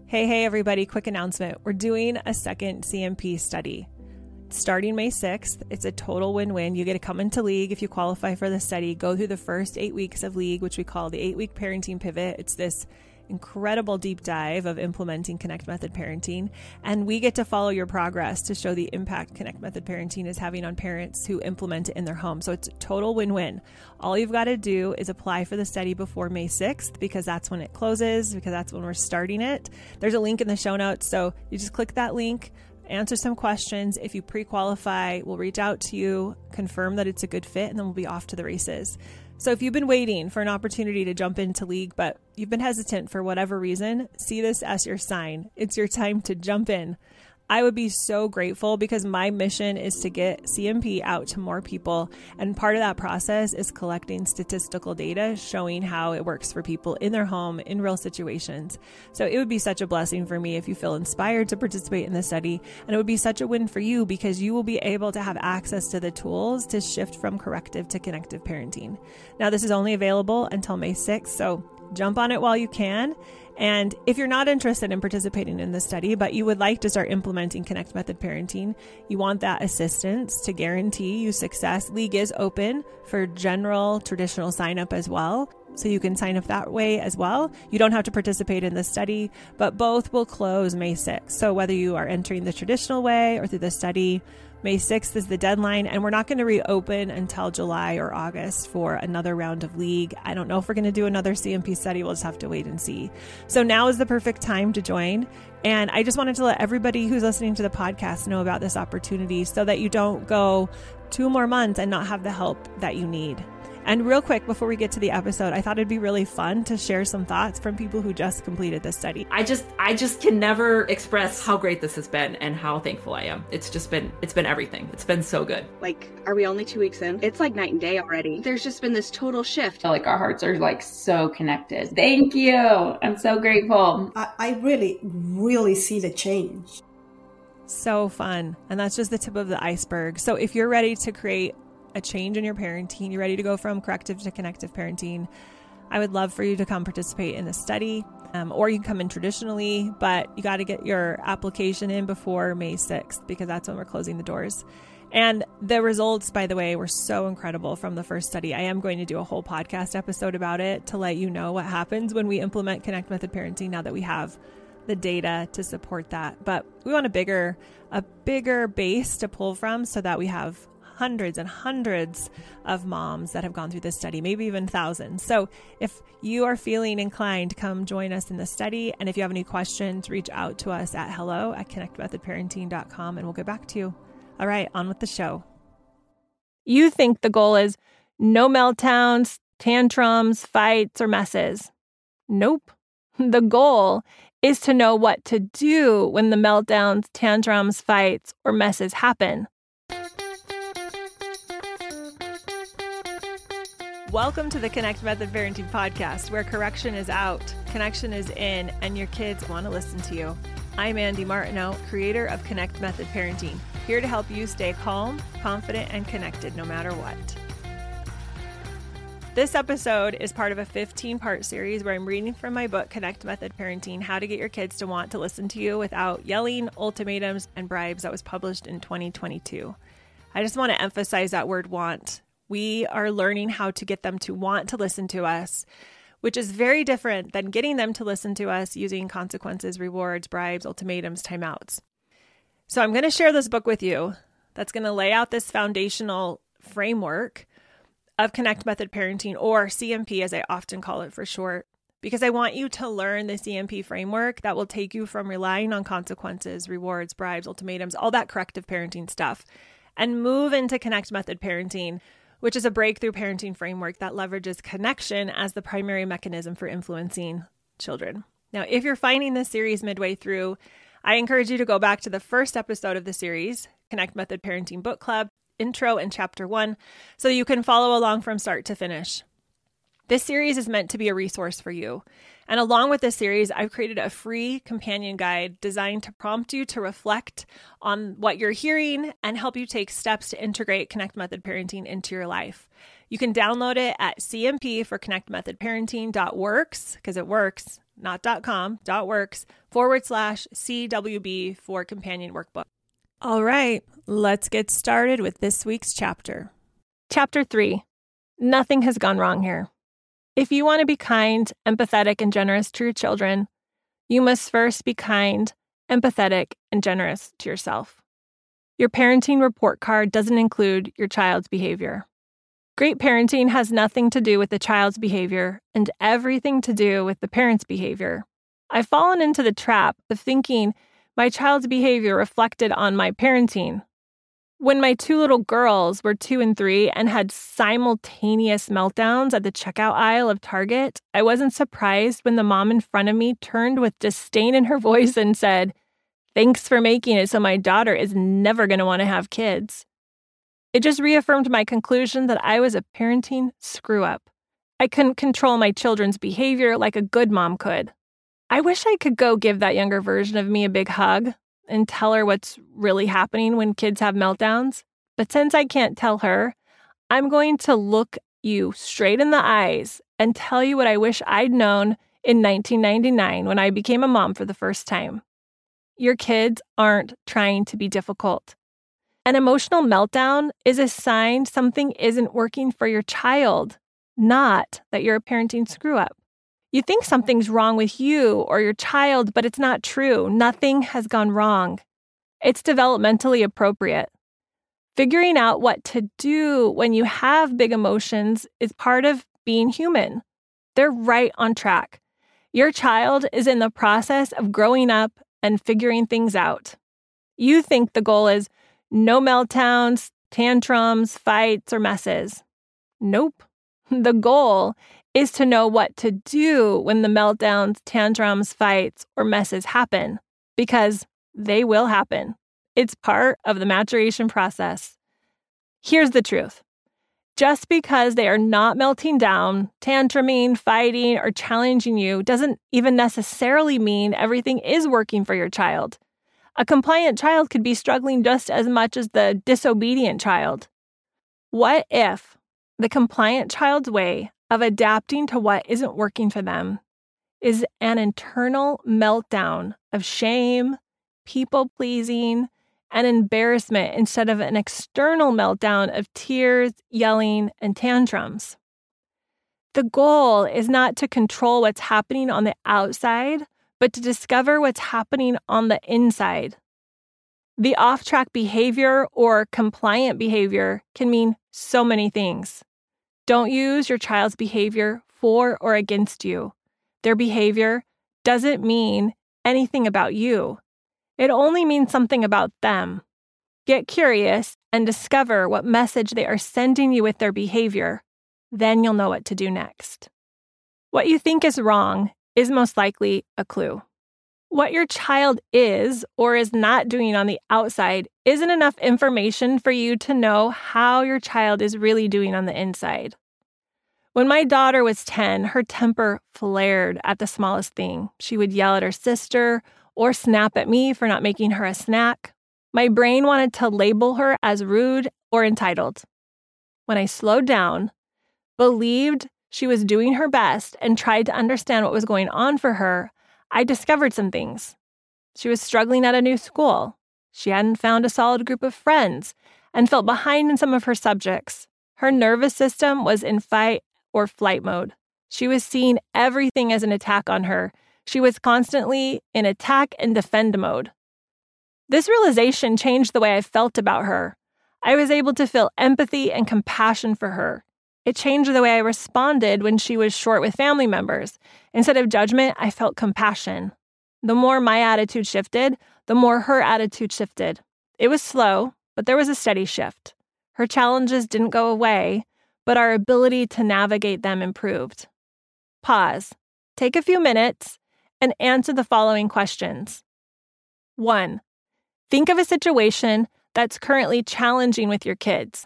Hey, everybody, quick announcement. We're doing a second CMP study. Starting May 6th, it's a total win-win. You get to come into League if you qualify for the study, go through the first 8 weeks of League, which we call the 8-week parenting pivot. It's this incredible deep dive of implementing Connect Method parenting. And we get to follow your progress to show the impact Connect Method parenting is having on parents who implement it in their home. So it's a total win-win. All you've got to do is apply for the study before May 6th, because that's when it closes, because that's when we're starting it. There's a link in the show notes. So you just click that link, answer some questions. If you pre-qualify, we'll reach out to you, confirm that it's a good fit, and then we'll be off to the races. So if you've been waiting for an opportunity to jump into League, but you've been hesitant for whatever reason, see this as your sign. It's your time to jump in. I would be so grateful, because my mission is to get CMP out to more people. And part of that process is collecting statistical data showing how it works for people in their home in real situations. So it would be such a blessing for me if you feel inspired to participate in the study. And it would be such a win for you, because you will be able to have access to the tools to shift from corrective to connective parenting. Now, this is only available until May 6th, so jump on it while you can. And if you're not interested in participating in the study, but you would like to start implementing Connect Method parenting, you want that assistance to guarantee you success, League is open for general traditional sign up as well. So you can sign up that way as well. You don't have to participate in the study, but both will close May 6th. So whether you are entering the traditional way or through the study, May 6th is the deadline, and we're not going to reopen until July or August for another round of League. I don't know if we're going to do another CMP study. We'll just have to wait and see. So now is the perfect time to join. And I just wanted to let everybody who's listening to the podcast know about this opportunity, so that you don't go 2 more months and not have the help that you need. And real quick, before we get to the episode, I thought it'd be really fun to share some thoughts from people who just completed this study. I just can never express how great this has been and how thankful I am. It's been everything. It's been so good. Like, are we only 2 weeks in? It's like night and day already. There's just been this total shift. Like, our hearts are like so connected. Thank you. I'm so grateful. I really see the change. So fun. And that's just the tip of the iceberg. So if you're ready to create a change in your parenting, you're ready to go from corrective to connective parenting, I would love for you to come participate in the study, or you can come in traditionally, but you got to get your application in before May 6th, because that's when we're closing the doors. And the results, by the way, were so incredible from the first study. I am going to do a whole podcast episode about it to let you know what happens when we implement Connect Method parenting, now that we have the data to support that. But we want a bigger base to pull from, so that we have hundreds and hundreds of moms that have gone through this study, maybe even thousands. So if you are feeling inclined, come join us in the study. And if you have any questions, reach out to us at hello@connectmethodparenting.com, and we'll get back to you. All right, on with the show. You think the goal is no meltdowns, tantrums, fights, or messes. Nope. The goal is to know what to do when the meltdowns, tantrums, fights, or messes happen. Welcome to the Connect Method Parenting Podcast, where correction is out, connection is in, and your kids want to listen to you. I'm Andy Martineau, creator of Connect Method Parenting, here to help you stay calm, confident, and connected no matter what. This episode is part of a 15-part series where I'm reading from my book, Connect Method Parenting, How to Get Your Kids to Want to Listen to You Without Yelling, Ultimatums, and Bribes, that was published in 2022. I just want to emphasize that word want. We are learning how to get them to want to listen to us, which is very different than getting them to listen to us using consequences, rewards, bribes, ultimatums, timeouts. So I'm going to share this book with you that's going to lay out this foundational framework of Connect Method Parenting, or CMP as I often call it for short, because I want you to learn the CMP framework that will take you from relying on consequences, rewards, bribes, ultimatums, all that corrective parenting stuff, and move into Connect Method Parenting, which is a breakthrough parenting framework that leverages connection as the primary mechanism for influencing children. Now, if you're finding this series midway through, I encourage you to go back to the first episode of the series, Connect Method Parenting Book Club, intro and chapter 1, so you can follow along from start to finish. This series is meant to be a resource for you. And along with this series, I've created a free companion guide designed to prompt you to reflect on what you're hearing and help you take steps to integrate Connect Method Parenting into your life. You can download it at cmpforconnectmethodparenting.works, because it works, not .com, .works/CWB for companion workbook. All right, let's get started with this week's chapter. Chapter 3, Nothing has gone wrong here. If you want to be kind, empathetic, and generous to your children, you must first be kind, empathetic, and generous to yourself. Your parenting report card doesn't include your child's behavior. Great parenting has nothing to do with the child's behavior and everything to do with the parent's behavior. I've fallen into the trap of thinking my child's behavior reflected on my parenting. When my two little girls were 2 and 3 and had simultaneous meltdowns at the checkout aisle of Target, I wasn't surprised when the mom in front of me turned with disdain in her voice and said, "Thanks for making it so my daughter is never going to want to have kids." It just reaffirmed my conclusion that I was a parenting screw-up. I couldn't control my children's behavior like a good mom could. I wish I could go give that younger version of me a big hug and tell her what's really happening when kids have meltdowns. But since I can't tell her, I'm going to look you straight in the eyes and tell you what I wish I'd known in 1999 when I became a mom for the first time. Your kids aren't trying to be difficult. An emotional meltdown is a sign something isn't working for your child, not that you're a parenting screw-up. You think something's wrong with you or your child, but it's not true. Nothing has gone wrong. It's developmentally appropriate. Figuring out what to do when you have big emotions is part of being human. They're right on track. Your child is in the process of growing up and figuring things out. You think the goal is no meltdowns, tantrums, fights, or messes. Nope. The goal is to know what to do when the meltdowns, tantrums, fights, or messes happen, because they will happen. It's part of the maturation process. Here's the truth. Just because they are not melting down, tantruming, fighting, or challenging you doesn't even necessarily mean everything is working for your child. A compliant child could be struggling just as much as the disobedient child. What if the compliant child's way of adapting to what isn't working for them is an internal meltdown of shame, people-pleasing, and embarrassment instead of an external meltdown of tears, yelling, and tantrums? The goal is not to control what's happening on the outside, but to discover what's happening on the inside. The off-track behavior or compliant behavior can mean so many things. Don't use your child's behavior for or against you. Their behavior doesn't mean anything about you. It only means something about them. Get curious and discover what message they are sending you with their behavior. Then you'll know what to do next. What you think is wrong is most likely a clue. What your child is or is not doing on the outside isn't enough information for you to know how your child is really doing on the inside. When my daughter was 10, her temper flared at the smallest thing. She would yell at her sister or snap at me for not making her a snack. My brain wanted to label her as rude or entitled. When I slowed down, believed she was doing her best, and tried to understand what was going on for her, I discovered some things. She was struggling at a new school. She hadn't found a solid group of friends and felt behind in some of her subjects. Her nervous system was in fight or flight mode. She was seeing everything as an attack on her. She was constantly in attack and defend mode. This realization changed the way I felt about her. I was able to feel empathy and compassion for her. It changed the way I responded when she was short with family members. Instead of judgment, I felt compassion. The more my attitude shifted, the more her attitude shifted. It was slow, but there was a steady shift. Her challenges didn't go away, but our ability to navigate them improved. Pause. Take a few minutes and answer the following questions. 1. Think of a situation that's currently challenging with your kids.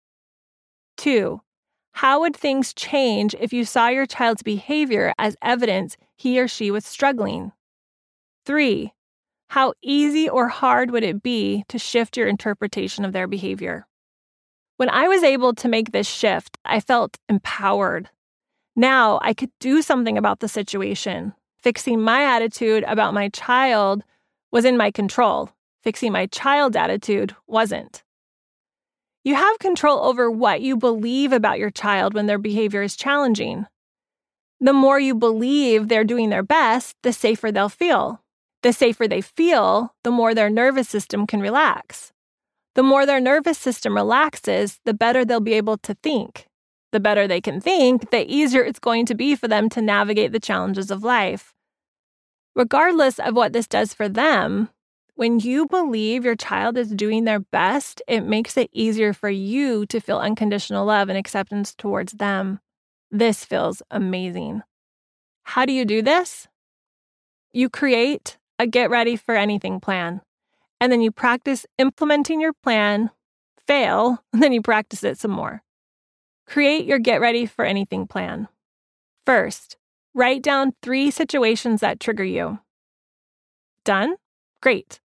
2. How would things change if you saw your child's behavior as evidence he or she was struggling? 3. How easy or hard would it be to shift your interpretation of their behavior? When I was able to make this shift, I felt empowered. Now I could do something about the situation, fixing my attitude about my child was in my control. Fixing my child's attitude wasn't. You have control over what you believe about your child when their behavior is challenging. The more you believe they're doing their best, the safer they'll feel. The safer they feel, the more their nervous system can relax. The more their nervous system relaxes, the better they'll be able to think. The better they can think, the easier it's going to be for them to navigate the challenges of life. Regardless of what this does for them, when you believe your child is doing their best, it makes it easier for you to feel unconditional love and acceptance towards them. This feels amazing. How do you do this? You create a get ready for anything plan, and then you practice implementing your plan, fail, and then you practice it some more. Create your get ready for anything plan. First, write down 3 situations that trigger you. Done? Great.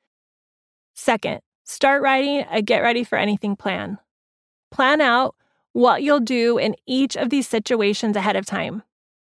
Second, start writing a get ready for anything plan. Plan out what you'll do in each of these situations ahead of time.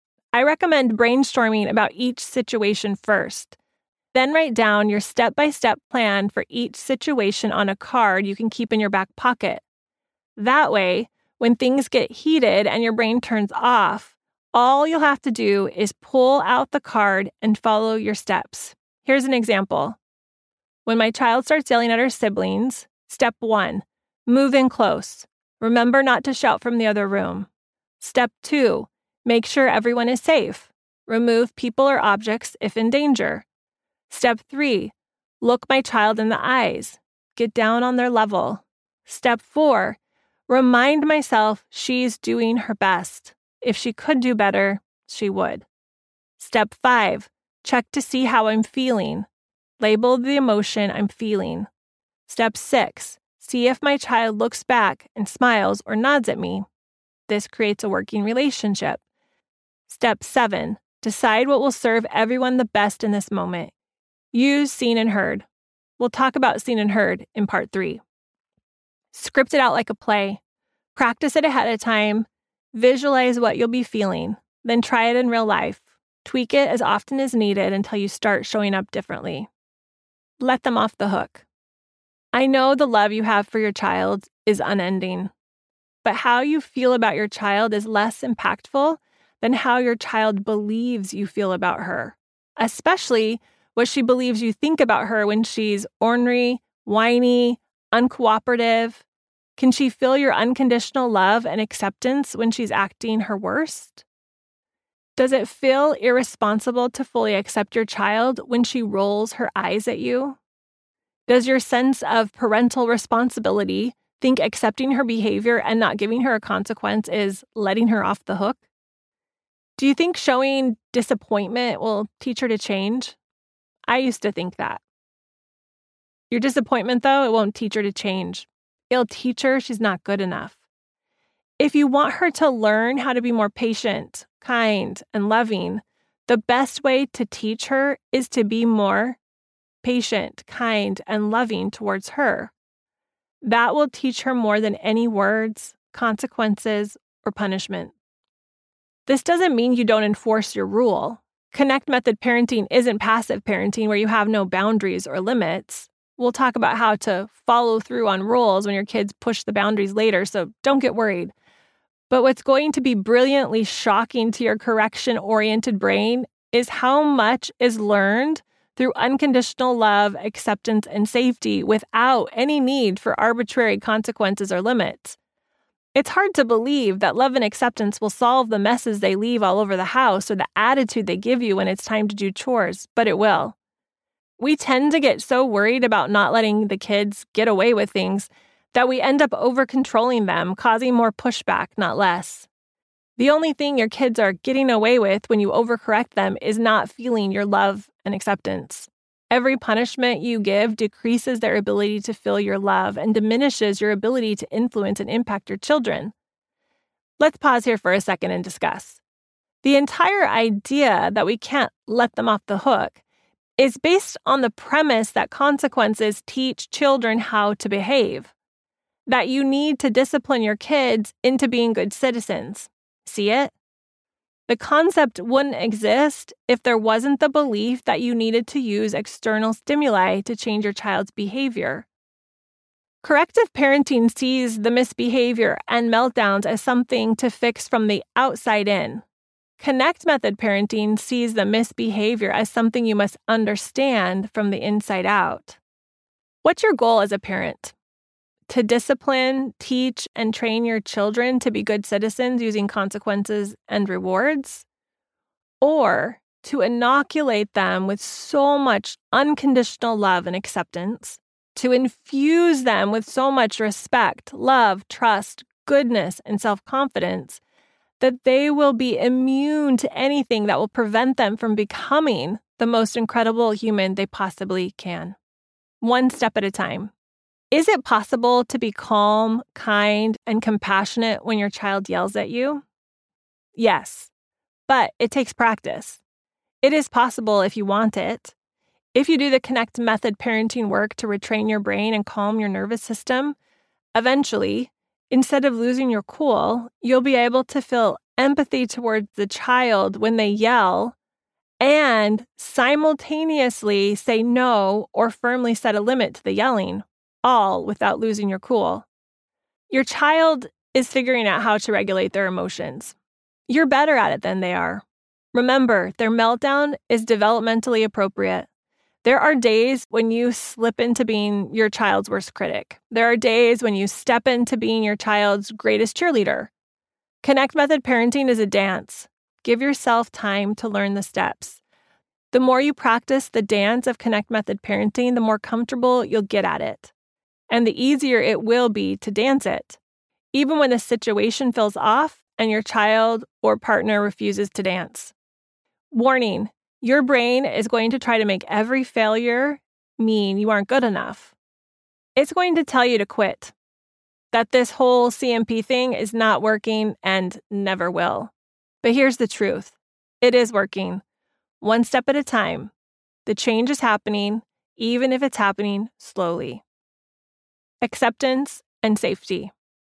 I recommend brainstorming about each situation first. Then write down your step-by-step plan for each situation on a card you can keep in your back pocket. That way, when things get heated and your brain turns off, all you'll have to do is pull out the card and follow your steps. Here's an example. When my child starts yelling at her siblings, step 1, move in close. Remember not to shout from the other room. Step 2, make sure everyone is safe. Remove people or objects if in danger. Step 3, look my child in the eyes. Get down on their level. Step 4, remind myself she's doing her best. If she could do better, she would. Step 5, check to see how I'm feeling. Label the emotion I'm feeling. Step 6, see if my child looks back and smiles or nods at me. This creates a working relationship. Step 7, decide what will serve everyone the best in this moment. Use seen and heard. We'll talk about seen and heard in part 3. Script it out like a play. Practice it ahead of time. Visualize what you'll be feeling. Then try it in real life. Tweak it as often as needed until you start showing up differently. Let them off the hook. I know the love you have for your child is unending, but how you feel about your child is less impactful than how your child believes you feel about her, especially what she believes you think about her when she's ornery, whiny, uncooperative. Can she feel your unconditional love and acceptance when she's acting her worst? Does it feel irresponsible to fully accept your child when she rolls her eyes at you? Does your sense of parental responsibility think accepting her behavior and not giving her a consequence is letting her off the hook? Do you think showing disappointment will teach her to change? I used to think that. Your disappointment, though, it won't teach her to change. It'll teach her she's not good enough. If you want her to learn how to be more patient, kind, and loving, the best way to teach her is to be more patient, kind, and loving towards her. That will teach her more than any words, consequences, or punishment. This doesn't mean you don't enforce your rule. Connect method parenting isn't passive parenting where you have no boundaries or limits. We'll talk about how to follow through on rules when your kids push the boundaries later, so don't get worried. But what's going to be brilliantly shocking to your correction-oriented brain is how much is learned through unconditional love, acceptance, and safety without any need for arbitrary consequences or limits. It's hard to believe that love and acceptance will solve the messes they leave all over the house or the attitude they give you when it's time to do chores, but it will. We tend to get so worried about not letting the kids get away with things that we end up over-controlling them, causing more pushback, not less. The only thing your kids are getting away with when you overcorrect them is not feeling your love and acceptance. Every punishment you give decreases their ability to feel your love and diminishes your ability to influence and impact your children. Let's pause here for a second and discuss. The entire idea that we can't let them off the hook is based on the premise that consequences teach children how to behave, that you need to discipline your kids into being good citizens. See it? The concept wouldn't exist if there wasn't the belief that you needed to use external stimuli to change your child's behavior. Corrective parenting sees the misbehavior and meltdowns as something to fix from the outside in. Connect method parenting sees the misbehavior as something you must understand from the inside out. What's your goal as a parent? To discipline, teach, and train your children to be good citizens using consequences and rewards? Or to inoculate them with so much unconditional love and acceptance, to infuse them with so much respect, love, trust, goodness, and self-confidence that they will be immune to anything that will prevent them from becoming the most incredible human they possibly can. One step at a time. Is it possible to be calm, kind, and compassionate when your child yells at you? Yes, but it takes practice. It is possible if you want it. If you do the Connect method parenting work to retrain your brain and calm your nervous system, eventually, instead of losing your cool, you'll be able to feel empathy towards the child when they yell and simultaneously say no or firmly set a limit to the yelling, all without losing your cool. Your child is figuring out how to regulate their emotions. You're better at it than they are. Remember, their meltdown is developmentally appropriate. There are days when you slip into being your child's worst critic. There are days when you step into being your child's greatest cheerleader. Connect method parenting is a dance. Give yourself time to learn the steps. The more you practice the dance of Connect method parenting, the more comfortable you'll get at it. And the easier it will be to dance it, even when the situation feels off and your child or partner refuses to dance. Warning. Your brain is going to try to make every failure mean you aren't good enough. It's going to tell you to quit, that this whole CMP thing is not working and never will. But here's the truth. It is working, one step at a time. The change is happening, even if it's happening slowly. Acceptance and safety.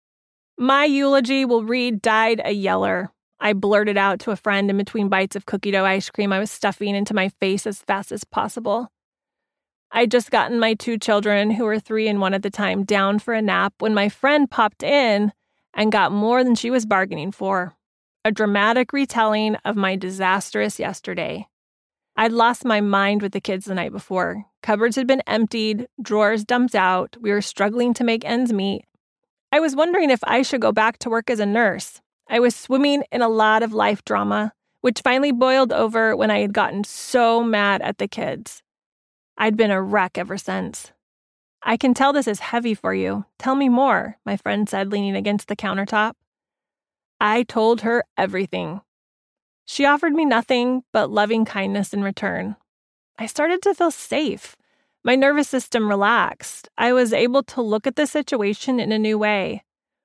My eulogy will read, died a yeller. I blurted out to a friend in between bites of cookie dough ice cream I was stuffing into my face as fast as possible. I'd just gotten my 2 children, who were 3 and 1 at the time, down for a nap when my friend popped in and got more than she was bargaining for. A dramatic retelling of my disastrous yesterday. I'd lost my mind with the kids the night before. Cupboards had been emptied, drawers dumped out. We were struggling to make ends meet. I was wondering if I should go back to work as a nurse. I was swimming in a lot of life drama, which finally boiled over when I had gotten so mad at the kids. I'd been a wreck ever since. I can tell this is heavy for you. Tell me more, my friend said, leaning against the countertop. I told her everything. She offered me nothing but loving kindness in return. I started to feel safe. My nervous system relaxed. I was able to look at the situation in a new way.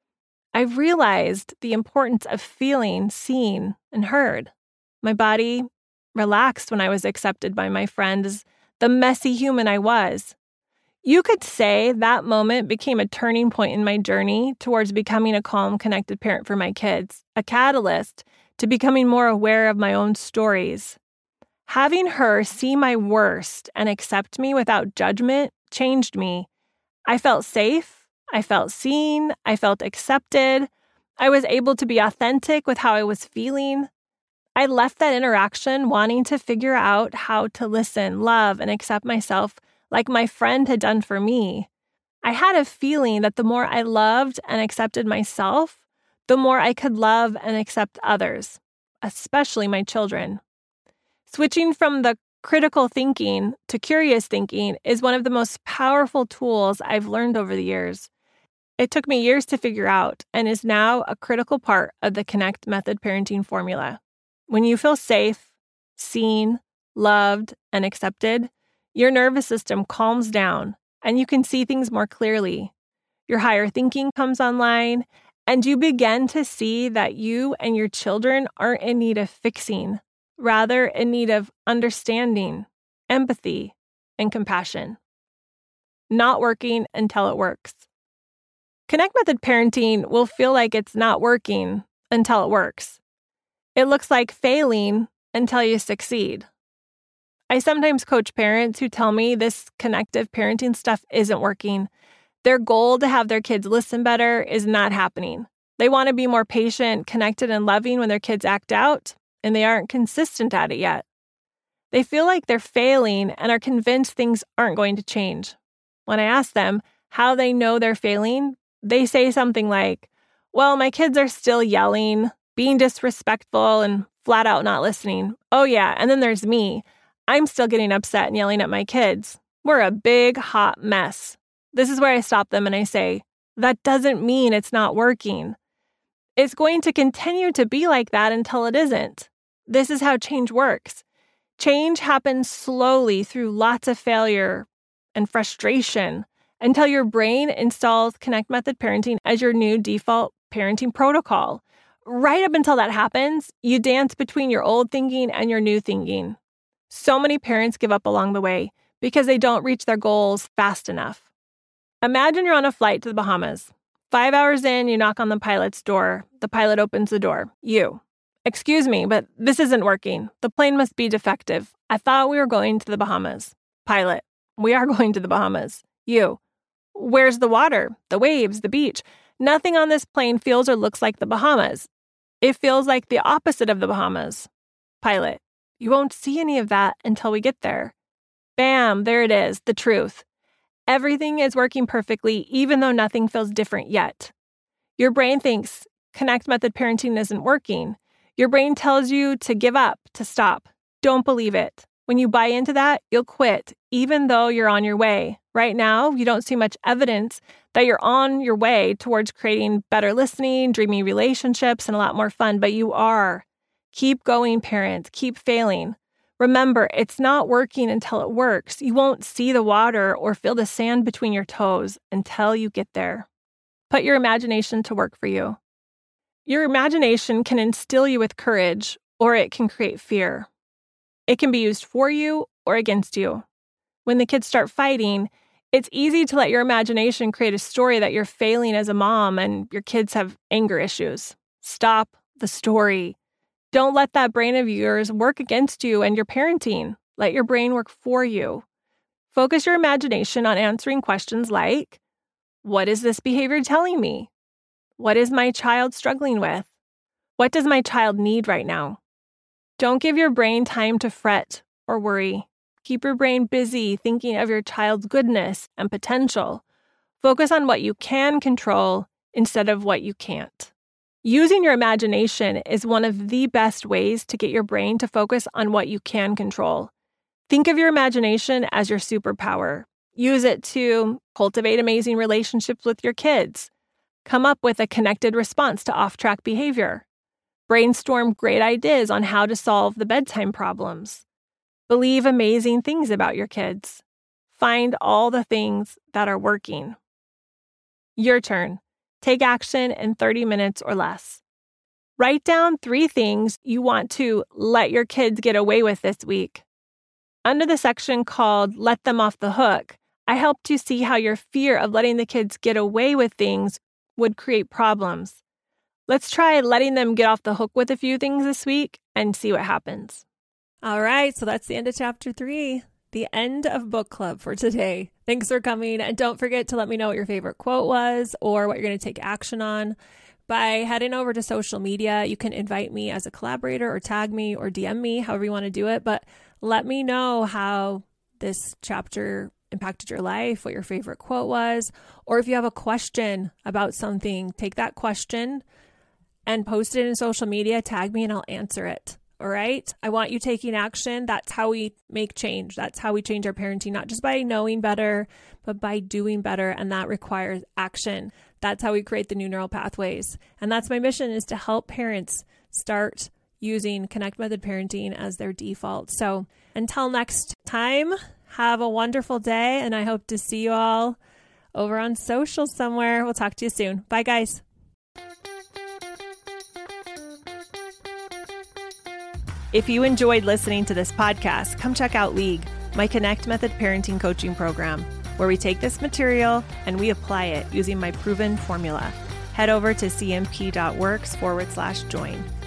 I realized the importance of feeling seen and heard. My body relaxed when I was accepted by my friend as the messy human I was. You could say that moment became a turning point in my journey towards becoming a calm, connected parent for my kids, a catalyst to becoming more aware of my own stories. Having her see my worst and accept me without judgment changed me. I felt safe. I felt seen, I felt accepted, I was able to be authentic with how I was feeling. I left that interaction wanting to figure out how to listen, love, and accept myself like my friend had done for me. I had a feeling that the more I loved and accepted myself, the more I could love and accept others, especially my children. Switching from the critical thinking to curious thinking is one of the most powerful tools I've learned over the years. It took me years to figure out and is now a critical part of the Connect method parenting formula. When you feel safe, seen, loved, and accepted, your nervous system calms down and you can see things more clearly. Your higher thinking comes online and you begin to see that you and your children aren't in need of fixing, rather in need of understanding, empathy, and compassion. Not working until it works. Connect method parenting will feel like it's not working until it works. It looks like failing until you succeed. I sometimes coach parents who tell me this connective parenting stuff isn't working. Their goal to have their kids listen better is not happening. They want to be more patient, connected, and loving when their kids act out, and they aren't consistent at it yet. They feel like they're failing and are convinced things aren't going to change. When I ask them how they know they're failing, they say something like, well, my kids are still yelling, being disrespectful, and flat out not listening. Oh yeah, and then there's me. I'm still getting upset and yelling at my kids. We're a big, hot mess. This is where I stop them and I say, that doesn't mean it's not working. It's going to continue to be like that until it isn't. This is how change works. Change happens slowly through lots of failure and frustration until your brain installs Connect Method Parenting as your new default parenting protocol. Right up until that happens, you dance between your old thinking and your new thinking. So many parents give up along the way because they don't reach their goals fast enough. Imagine you're on a flight to the Bahamas. 5 hours in, you knock on the pilot's door. The pilot opens the door. You. Excuse me, but this isn't working. The plane must be defective. I thought we were going to the Bahamas. Pilot. We are going to the Bahamas. You. Where's the water, the waves, the beach? Nothing on this plane feels or looks like the Bahamas. It feels like the opposite of the Bahamas. Pilot. You won't see any of that until we get there. Bam, there it is, the truth. Everything is working perfectly, even though nothing feels different yet. Your brain thinks Connect Method Parenting isn't working. Your brain tells you to give up, to stop. Don't believe it. When you buy into that, you'll quit, even though you're on your way. Right now, you don't see much evidence that you're on your way towards creating better listening, dreamy relationships, and a lot more fun, but you are. Keep going, parents. Keep failing. Remember, it's not working until it works. You won't see the water or feel the sand between your toes until you get there. Put your imagination to work for you. Your imagination can instill you with courage, or it can create fear. It can be used for you or against you. When the kids start fighting, it's easy to let your imagination create a story that you're failing as a mom and your kids have anger issues. Stop the story. Don't let that brain of yours work against you and your parenting. Let your brain work for you. Focus your imagination on answering questions like, what is this behavior telling me? What is my child struggling with? What does my child need right now? Don't give your brain time to fret or worry. Keep your brain busy thinking of your child's goodness and potential. Focus on what you can control instead of what you can't. Using your imagination is one of the best ways to get your brain to focus on what you can control. Think of your imagination as your superpower. Use it to cultivate amazing relationships with your kids. Come up with a connected response to off-track behavior. Brainstorm great ideas on how to solve the bedtime problems. Believe amazing things about your kids. Find all the things that are working. Your turn. Take action in 30 minutes or less. Write down 3 things you want to let your kids get away with this week. Under the section called Let Them Off the Hook, I helped you see how your fear of letting the kids get away with things would create problems. Let's try letting them get off the hook with a few things this week and see what happens. All right, so that's the end of chapter 3, the end of book club for today. Thanks for coming, and don't forget to let me know what your favorite quote was or what you're going to take action on by heading over to social media. You can invite me as a collaborator or tag me or DM me, however you want to do it, but let me know how this chapter impacted your life, what your favorite quote was, or if you have a question about something, take that question and post it in social media, tag me, and I'll answer it. All right. I want you taking action. That's how we make change. That's how we change our parenting, not just by knowing better, but by doing better. And that requires action. That's how we create the new neural pathways. And that's my mission, is to help parents start using Connect Method Parenting as their default. So until next time, have a wonderful day. And I hope to see you all over on social somewhere. We'll talk to you soon. Bye, guys. If you enjoyed listening to this podcast, come check out League, my Connect Method Parenting coaching program, where we take this material and we apply it using my proven formula. Head over to cmp.works/join.